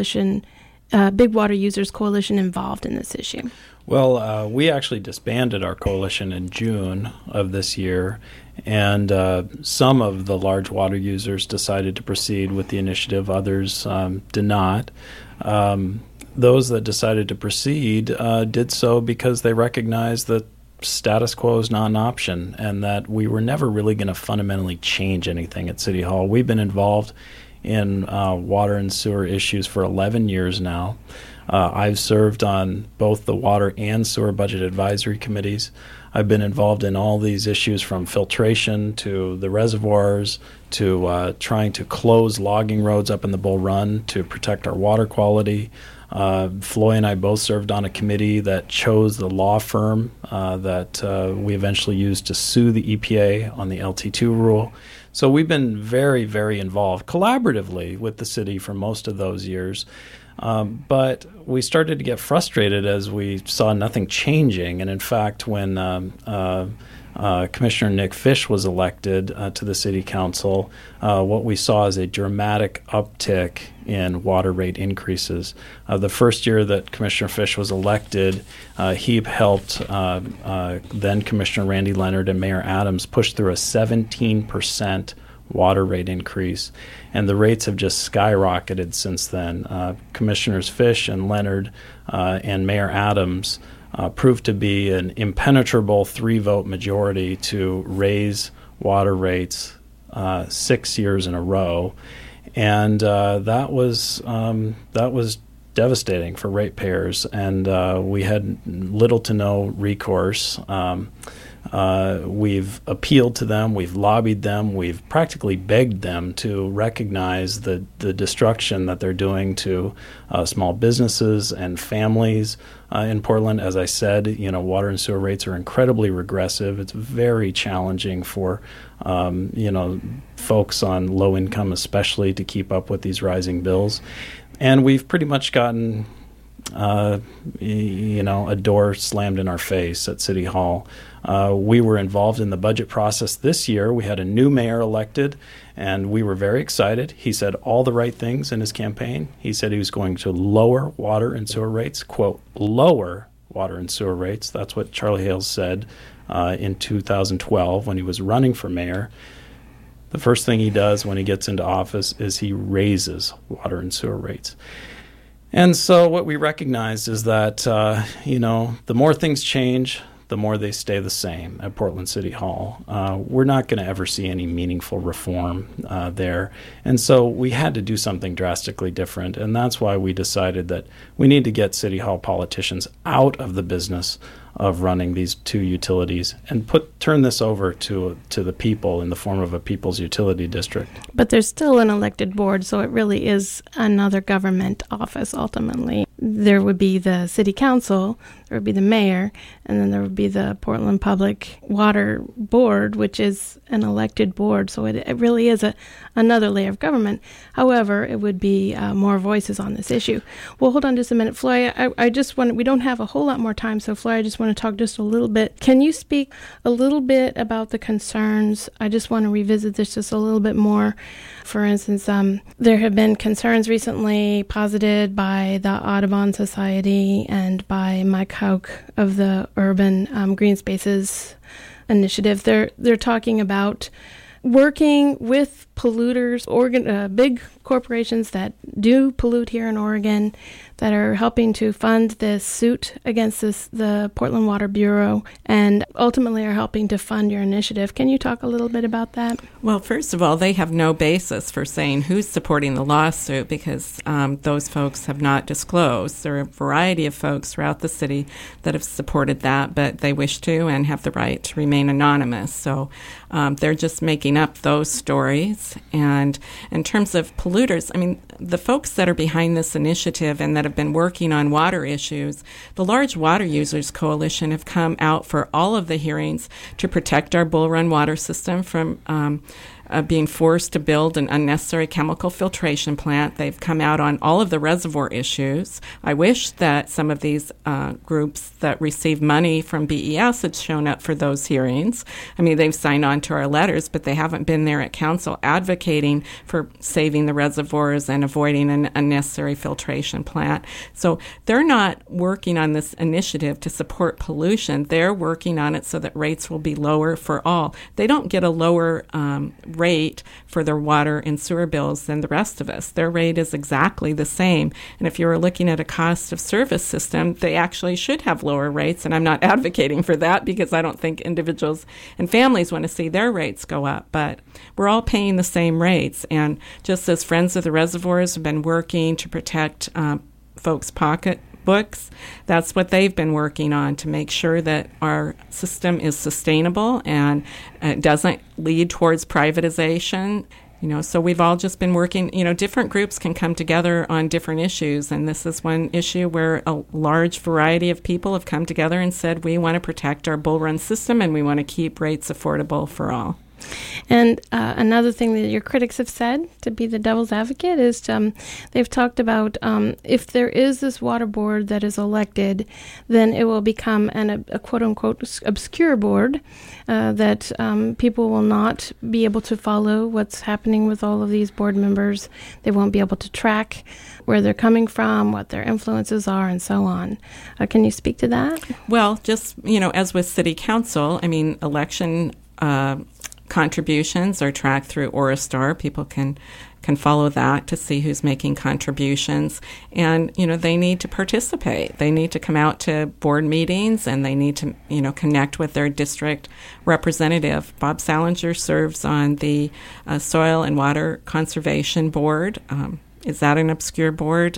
Users Coalition involved in this issue? Well, we actually disbanded our coalition in June of this year, and some of the large water users decided to proceed with the initiative. Others did not. Those that decided to proceed did so because they recognized that status quo is not an option and that we were never really going to fundamentally change anything at City Hall. We've been involved in water and sewer issues for 11 years now. I've served on both the water and sewer budget advisory committees. I've been involved in all these issues, from filtration to the reservoirs to trying to close logging roads up in the Bull Run to protect our water quality. Floy and I both served on a committee that chose the law firm that we eventually used to sue the EPA on the LT2 rule. So we've been very, very involved collaboratively with the city for most of those years. But we started to get frustrated as we saw nothing changing. And in fact, when Commissioner Nick Fish was elected to the city council, what we saw is a dramatic uptick in water rate increases. The first year that Commissioner Fish was elected, he helped then Commissioner Randy Leonard and Mayor Adams push through a 17% water rate increase, and the rates have just skyrocketed since then. Commissioners Fish and Leonard and Mayor Adams proved to be an impenetrable 3-vote majority to raise water rates 6 years in a row, and that was devastating for ratepayers, and we had little to no recourse. We've appealed to them, we've lobbied them, we've practically begged them to recognize the destruction that they're doing to small businesses and families in Portland. As I said, water and sewer rates are incredibly regressive. It's very challenging for folks on low income especially to keep up with these rising bills. And we've pretty much gotten a door slammed in our face at City Hall. We were involved in the budget process this year. We had a new mayor elected, and we were very excited. He said all the right things in his campaign. He said he was going to lower water and sewer rates, quote, lower water and sewer rates. That's what Charlie Hales said in 2012 when he was running for mayor. The first thing he does when he gets into office is he raises water and sewer rates. And so what we recognized is that, the more things change, the more they stay the same at Portland City Hall. We're not going to ever see any meaningful reform there. And so we had to do something drastically different. And that's why we decided that we need to get City Hall politicians out of the business of running these two utilities and turn this over to the people in the form of a people's utility district. But there's still an elected board, so it really is another government office ultimately. There would be the city council, there would be the mayor, and then there would be the Portland Public Water Board, which is an elected board. So it really is another layer of government. However, it would be more voices on this issue. Well, hold on just a minute, Floy. I just want, we don't have a whole lot more time, so Floy, I just want to talk just a little bit. Can you speak a little bit about the concerns? I just want to revisit this just a little bit more. For instance, there have been concerns recently posited by the Audubon Society and by Mike Hauk of the Urban Green Spaces Initiative. They're talking about working with polluters, big corporations that do pollute here in Oregon, that are helping to fund this suit against the Portland Water Bureau, and ultimately are helping to fund your initiative. Can you talk a little bit about that? Well, first of all, they have no basis for saying who's supporting the lawsuit because those folks have not disclosed. There are a variety of folks throughout the city that have supported that, but they wish to and have the right to remain anonymous. So they're just making up those stories. And in terms of polluters, I mean, the folks that are behind this initiative and that have been working on water issues, the Large Water Users Coalition have come out for all of the hearings to protect our Bull Run water system from being forced to build an unnecessary chemical filtration plant. They've come out on all of the reservoir issues. I wish that some of these groups that receive money from BES had shown up for those hearings. I mean, they've signed on to our letters, but they haven't been there at council advocating for saving the reservoirs and avoiding an unnecessary filtration plant. So they're not working on this initiative to support pollution. They're working on it so that rates will be lower for all. They don't get a lower rate for their water and sewer bills than the rest of us. Their rate is exactly the same. And if you were looking at a cost of service system, they actually should have lower rates. And I'm not advocating for that because I don't think individuals and families want to see their rates go up. But we're all paying the same rates. And just as Friends of the Reservoirs have been working to protect folks' pocketbooks, that's what they've been working on to make sure that our system is sustainable and doesn't lead towards privatization. So we've all just been working, different groups can come together on different issues, and this is one issue where a large variety of people have come together and said we want to protect our bull run system and we want to keep rates affordable for all. And another thing that your critics have said, to be the devil's advocate, is they've talked about if there is this water board that is elected, then it will become a quote-unquote obscure board that people will not be able to follow what's happening with all of these board members. They won't be able to track where they're coming from, what their influences are, and so on. Can you speak to that? Well, just, as with City Council, election contributions are tracked through Orastar. People can follow that to see who's making contributions. And, they need to participate. They need to come out to board meetings, and they need to, connect with their district representative. Bob Salinger serves on the Soil and Water Conservation Board. Is that an obscure board?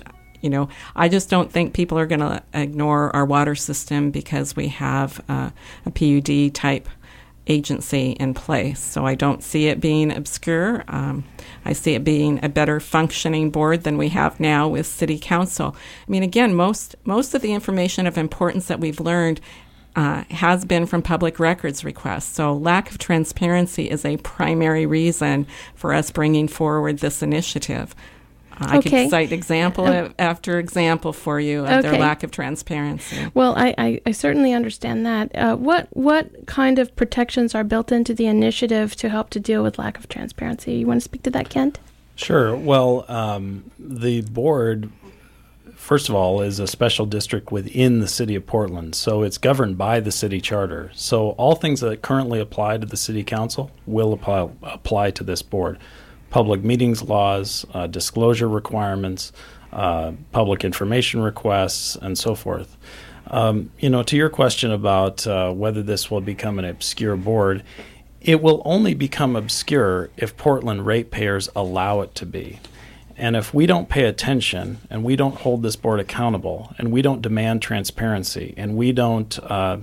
I just don't think people are going to ignore our water system because we have a PUD type agency in place. So I don't see it being obscure. I see it being a better functioning board than we have now with City Council. Again, most of the information of importance that we've learned has been from public records requests. So lack of transparency is a primary reason for us bringing forward this initiative. I could cite example after example for you of their lack of transparency. Well, I certainly understand that. What kind of protections are built into the initiative to help to deal with lack of transparency? You want to speak to that, Kent? Sure. Well, the board, first of all, is a special district within the city of Portland, so it's governed by the city charter. So all things that currently apply to the city council will apply to this board. Public meetings laws, disclosure requirements, public information requests, and so forth. To your question about whether this will become an obscure board, it will only become obscure if Portland ratepayers allow it to be. And if we don't pay attention and we don't hold this board accountable and we don't demand transparency and we don't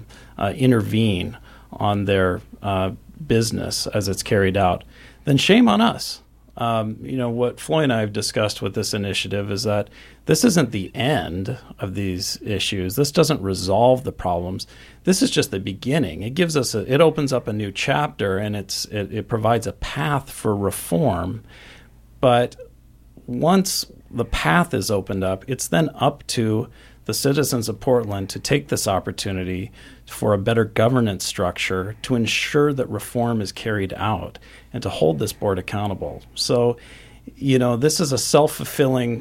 intervene on their business as it's carried out, then shame on us. What Floyd and I have discussed with this initiative is that this isn't the end of these issues. This doesn't resolve the problems. This is just the beginning. It gives us it opens up a new chapter, and it provides a path for reform. But once the path is opened up, it's then up to the citizens of Portland to take this opportunity for a better governance structure to ensure that reform is carried out and to hold this board accountable. So, this is a self-fulfilling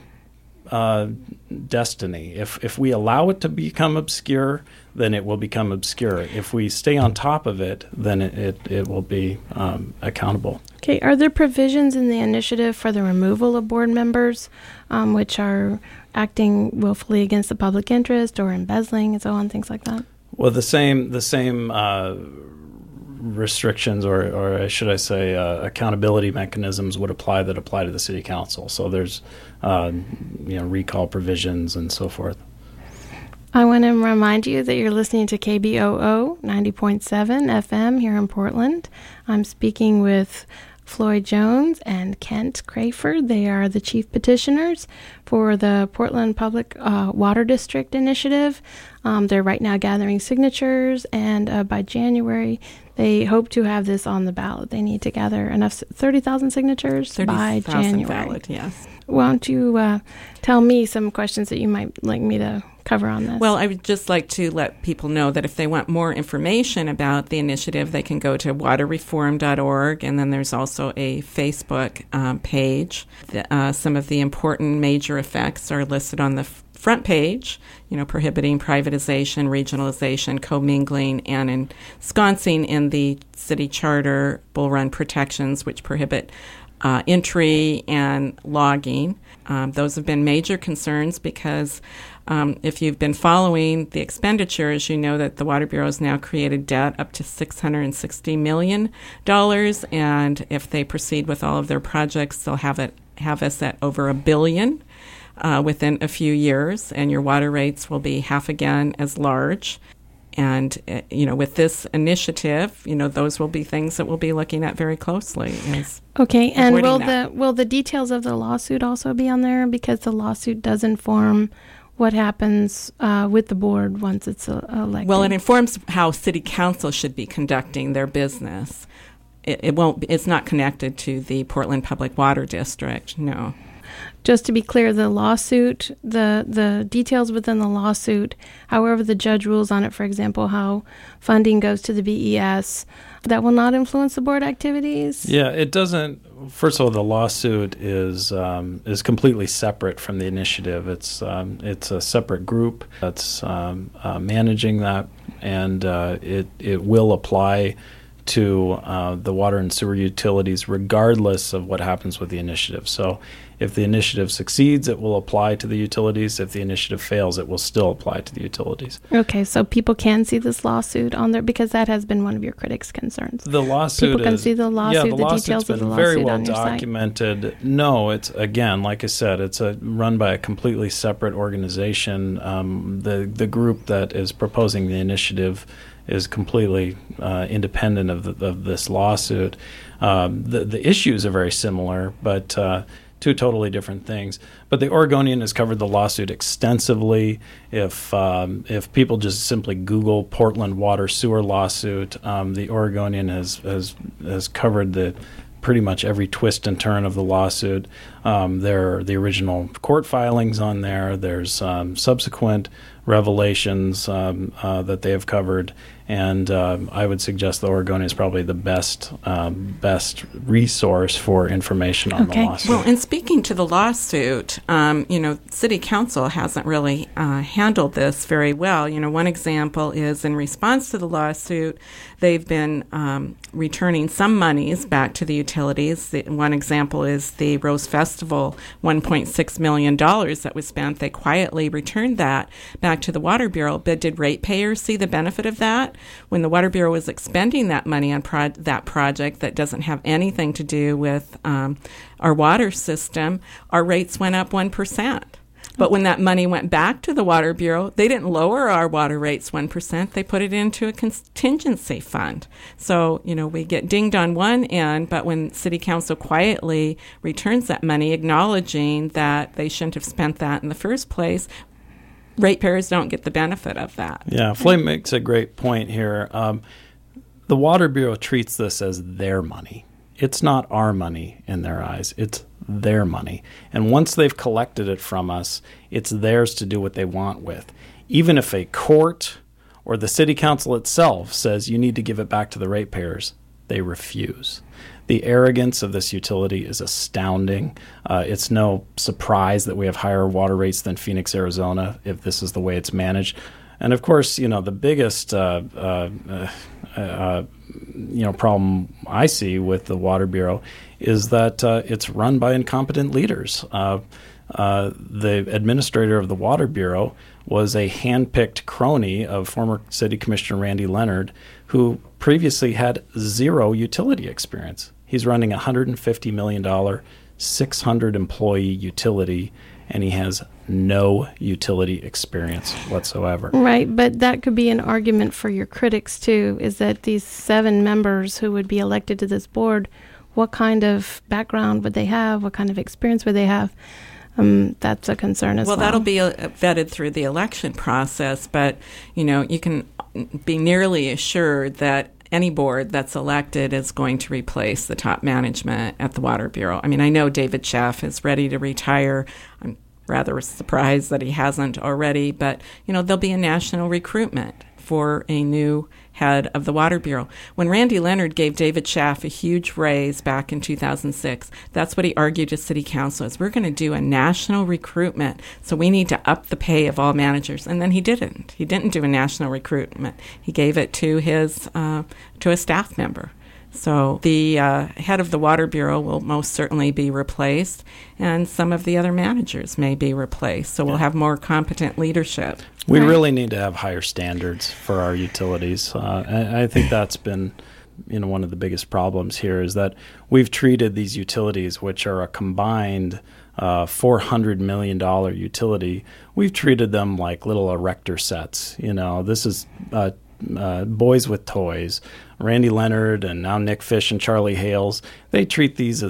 destiny. If we allow it to become obscure, then it will become obscure. If we stay on top of it, then it will be accountable. Okay. Are there provisions in the initiative for the removal of board members which are acting willfully against the public interest or embezzling and so on, things like that? Well, the same restrictions, or should I say, accountability mechanisms would apply to the city council. So there's, recall provisions and so forth. I want to remind you that you're listening to KBOO 90.7 FM here in Portland. I'm speaking with Floyd Jones and Kent Crayford. They are the chief petitioners for the Portland Public Water District Initiative. They're right now gathering signatures, and by January, they hope to have this on the ballot. They need to gather enough 30,000 signatures by January. Valid, yes. Why don't you tell me some questions that you might like me to cover on this? Well, I would just like to let people know that if they want more information about the initiative, they can go to waterreform.org, and then there's also a Facebook page. Some of the important major effects are listed on the front page, prohibiting privatization, regionalization, commingling, and ensconcing in the city charter bull run protections, which prohibit entry and logging. Those have been major concerns because if you've been following the expenditures, you know that the Water Bureau has now created debt up to $660 million, and if they proceed with all of their projects, they'll have us at over $1 billion within a few years, and your water rates will be half again as large. And, with this initiative, those will be things that we'll be looking at very closely. Okay, and that. will the details of the lawsuit also be on there? Because the lawsuit does inform what happens with the board once it's elected. Well, it informs how city council should be conducting their business. It's not connected to the Portland Public Water District, no. Just to be clear, the lawsuit, the details within the lawsuit, however the judge rules on it, for example, how funding goes to the BES, that will not influence the board activities? Yeah, it doesn't. First of all, the lawsuit is completely separate from the initiative. It's a separate group that's managing that, and it will apply to the water and sewer utilities regardless of what happens with the initiative. So if the initiative succeeds, it will apply to the utilities. If the initiative fails, it will still apply to the utilities. Okay, so people can see this lawsuit on there, because that has been one of your critics' concerns. The lawsuit people can see the lawsuit, the details of the lawsuit very well on your documented. Site. No, it's, again, like I said, it's run by a completely separate organization. The group that is proposing the initiative is completely independent of this lawsuit. The issues are very similar, but two totally different things. But the Oregonian has covered the lawsuit extensively. If people just simply Google Portland water sewer lawsuit, the Oregonian has covered pretty much every twist and turn of the lawsuit. There are the original court filings on there. There's subsequent revelations that they have covered, and I would suggest the Oregonian is probably the best resource for information on the lawsuit. Well, in speaking to the lawsuit, City Council hasn't really handled this very well. One example is in response to the lawsuit, they've been returning some monies back to the utilities. One example is the Rose Festival, $1.6 million that was spent. They quietly returned that back to the Water Bureau. But did ratepayers see the benefit of that? When the Water Bureau was expending that money on that project that doesn't have anything to do with our water system, our rates went up 1%. But when that money went back to the Water Bureau, they didn't lower our water rates 1%. They put it into a contingency fund. So, we get dinged on one end, but when City Council quietly returns that money, acknowledging that they shouldn't have spent that in the first place, ratepayers don't get the benefit of that. Yeah, Flame makes a great point here. The Water Bureau treats this as their money. It's not our money in their eyes. It's their money. And once they've collected it from us, it's theirs to do what they want with. Even if a court or the city council itself says you need to give it back to the ratepayers, they refuse. The arrogance of this utility is astounding. It's no surprise that we have higher water rates than Phoenix, Arizona, if this is the way it's managed. And of course, the biggest problem I see with the Water Bureau is that it's run by incompetent leaders. The administrator of the Water Bureau was a hand-picked crony of former City Commissioner Randy Leonard, who previously had zero utility experience. He's running a $150 million, 600-employee utility, and he has no utility experience whatsoever. Right, but that could be an argument for your critics, too, is that these 7 members who would be elected to this board, what kind of background would they have? What kind of experience would they have? That's a concern as well. Well, that'll be vetted through the election process, but, you can be nearly assured that any board that's elected is going to replace the top management at the Water Bureau. I mean, I know David Schaff is ready to retire. I'm rather surprised that he hasn't already, but, there'll be a national recruitment for a new head of the Water Bureau. When Randy Leonard gave David Schaff a huge raise back in 2006, that's what he argued to City Council is we're going to do a national recruitment, so we need to up the pay of all managers. And then he didn't. He didn't do a national recruitment. He gave it to his to a staff member. So the head of the Water Bureau will most certainly be replaced, and some of the other managers may be replaced. So we'll have more competent leadership. We really need to have higher standards for our utilities. I think that's been one of the biggest problems here is that we've treated these utilities, which are a combined $400 million utility, we've treated them like little erector sets. This is Boys with Toys, Randy Leonard, and now Nick Fish and Charlie Hales, they treat these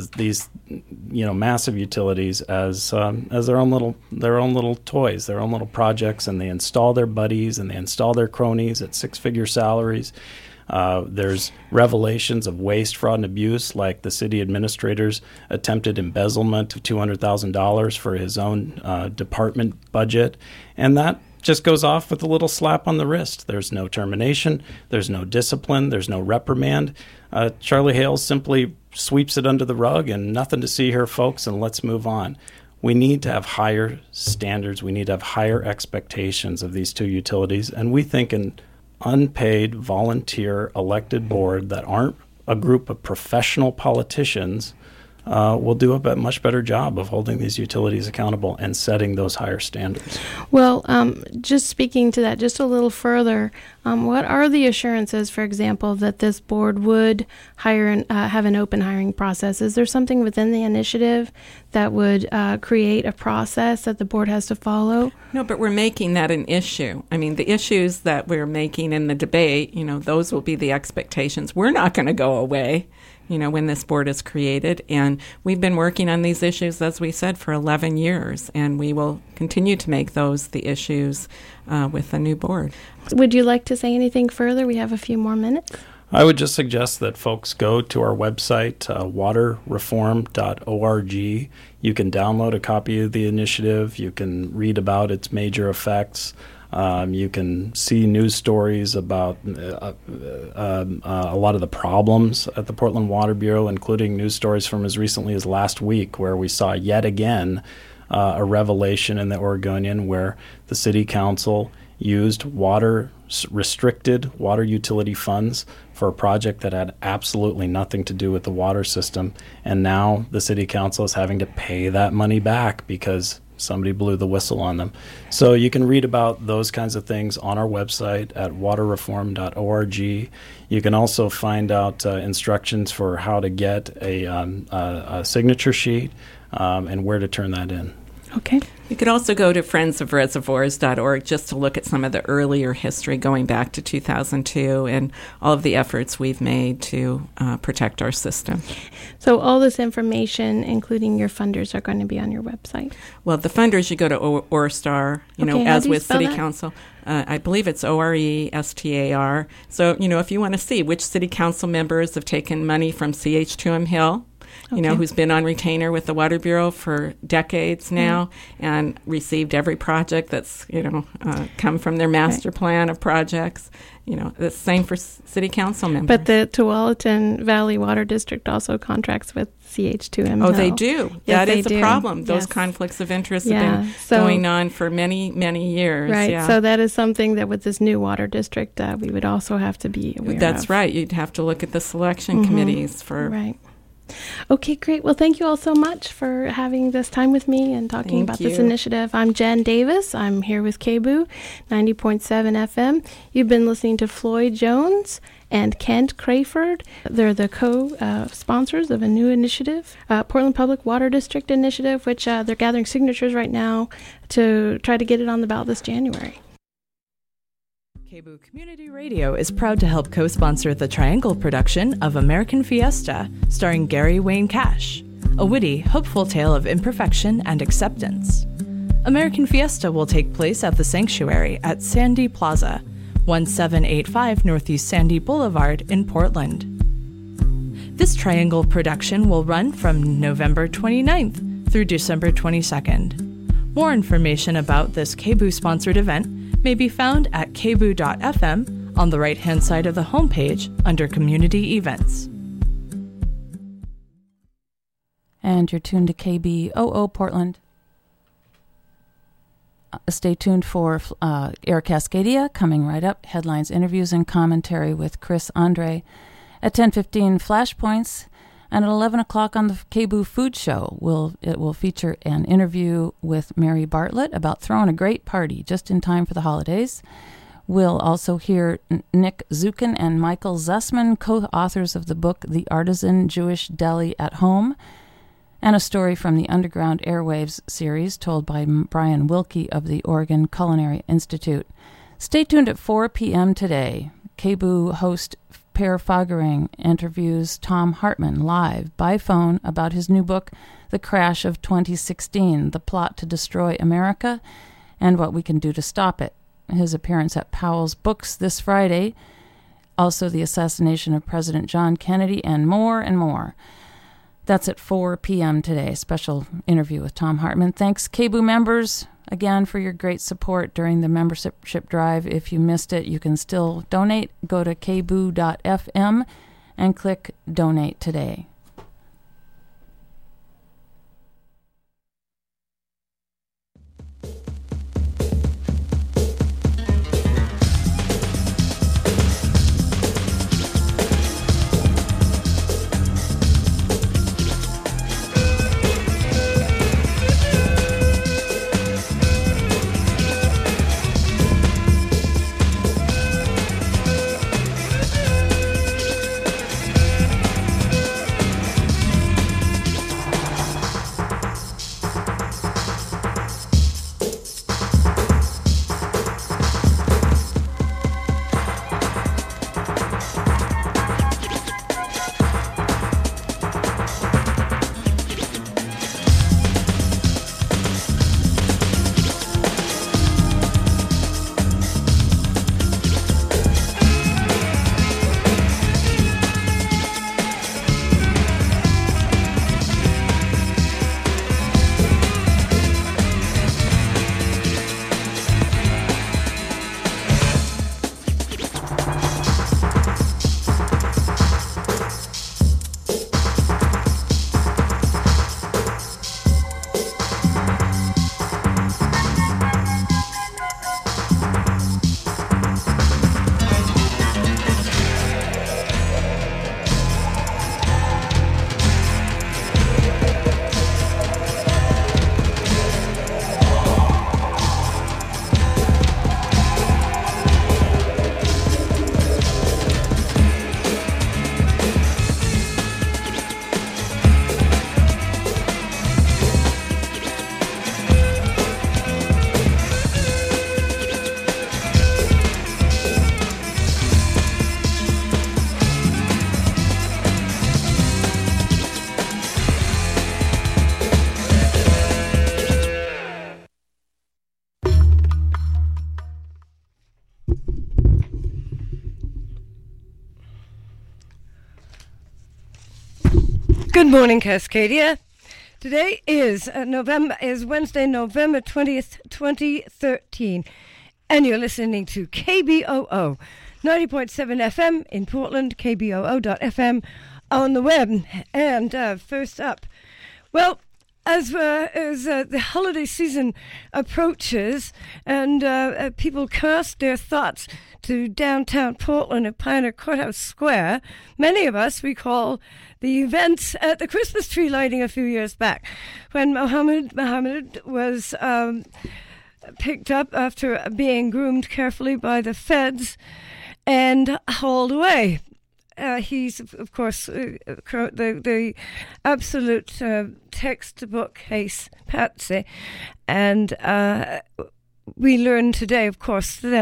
massive utilities as their own little toys, their own little projects, and they install their buddies and they install their cronies at six-figure salaries. There's revelations of waste, fraud, and abuse, like the city administrator's attempted embezzlement of $200,000 for his own department budget, and that just goes off with a little slap on the wrist. There's no termination, there's no discipline, there's no reprimand. Charlie Hales simply sweeps it under the rug and nothing to see here, folks, and let's move on. We need to have higher standards. We need to have higher expectations of these two utilities, and we think an unpaid, volunteer, elected board that aren't a group of professional politicians will do a much better job of holding these utilities accountable and setting those higher standards. Well, just speaking to that just a little further, what are the assurances, for example, that this board would hire and have an open hiring process? Is there something within the initiative that would create a process that the board has to follow? No, but we're making that an issue. I mean, the issues that we're making in the debate, those will be the expectations. We're not going to go away, when this board is created. And we've been working on these issues, as we said, for 11 years, and we will continue to make those the issues with the new board. Would you like to say anything further? We have a few more minutes. I would just suggest that folks go to our website, waterreform.org. You can download a copy of the initiative. You can read about its major effects. You can see news stories about a lot of the problems at the Portland Water Bureau, including news stories from as recently as last week, where we saw yet again a revelation in the Oregonian where the city council used restricted water utility funds for a project that had absolutely nothing to do with the water system. And now the city council is having to pay that money back because somebody blew the whistle on them. So you can read about those kinds of things on our website at waterreform.org. You can also find out instructions for how to get a signature sheet and where to turn that in. Okay. You could also go to friendsofreservoirs.org just to look at some of the earlier history going back to 2002 and all of the efforts we've made to protect our system. So all this information, including your funders, are going to be on your website? Well, the funders, you go to ORSTAR, as with City Council. I believe it's ORESTAR. So, if you want to see which City Council members have taken money from CH2M Hill, who's been on retainer with the Water Bureau for decades now and received every project that's, come from their master plan of projects. The same for city council members. But the Tualatin Valley Water District also contracts with CH2M. Oh, they do. Yes, that is a problem. Yes. Those conflicts of interest have been going on for many, many years. Right. Yeah. So that is something that with this new water district, we would also have to be aware of. That's right. You'd have to look at the selection committees for... Right. Okay, great. Well, thank you all so much for having this time with me and talking about this initiative. I'm Jen Davis. I'm here with KBOO 90.7 FM. You've been listening to Floyd Jones and Kent Crayford. They're the co-sponsors of a new initiative, Portland Public Water District Initiative, which they're gathering signatures right now to try to get it on the ballot this January. KBOO Community Radio is proud to help co-sponsor the Triangle production of American Fiesta, starring Gary Wayne Cash, a witty, hopeful tale of imperfection and acceptance. American Fiesta will take place at the Sanctuary at Sandy Plaza, 1785 Northeast Sandy Boulevard in Portland. This Triangle production will run from November 29th through December 22nd. More information about this KBOO-sponsored event may be found at kboo.fm on the right-hand side of the homepage under Community Events. And you're tuned to KBOO Portland. Stay tuned for Air Cascadia coming right up. Headlines, interviews, and commentary with Chris Andre. At 10:15, Flashpoints. And at 11 o'clock on the KBOO Food Show, it will feature an interview with Mary Bartlett about throwing a great party just in time for the holidays. We'll also hear Nick Zukin and Michael Zussman, co-authors of the book The Artisan Jewish Deli at Home, and a story from the Underground Airwaves series told by Brian Wilkie of the Oregon Culinary Institute. Stay tuned at 4 p.m. today. KBOO host Per Fagereng interviews Thom Hartmann live by phone about his new book, The Crash of 2016, The Plot to Destroy America and What We Can Do to Stop It. His appearance at Powell's Books this Friday, also the assassination of President John Kennedy, and more and more. That's at 4 p.m. today. Special interview with Thom Hartmann. Thanks, KBOO members, again, for your great support during the membership drive. If you missed it, you can still donate. Go to kboo.fm and click Donate Today. Good morning, Cascadia. Today is Wednesday, November 20th, 2013, and you're listening to KBOO 90.7 FM in Portland, kboo.fm on the web. And first up, well, as the holiday season approaches and people cast their thoughts to downtown Portland at Pioneer Courthouse Square, many of us recall the events at the Christmas tree lighting a few years back when Mohammed was picked up after being groomed carefully by the feds and hauled away. He's, of course, the absolute textbook case patsy. And we learned today, of course, that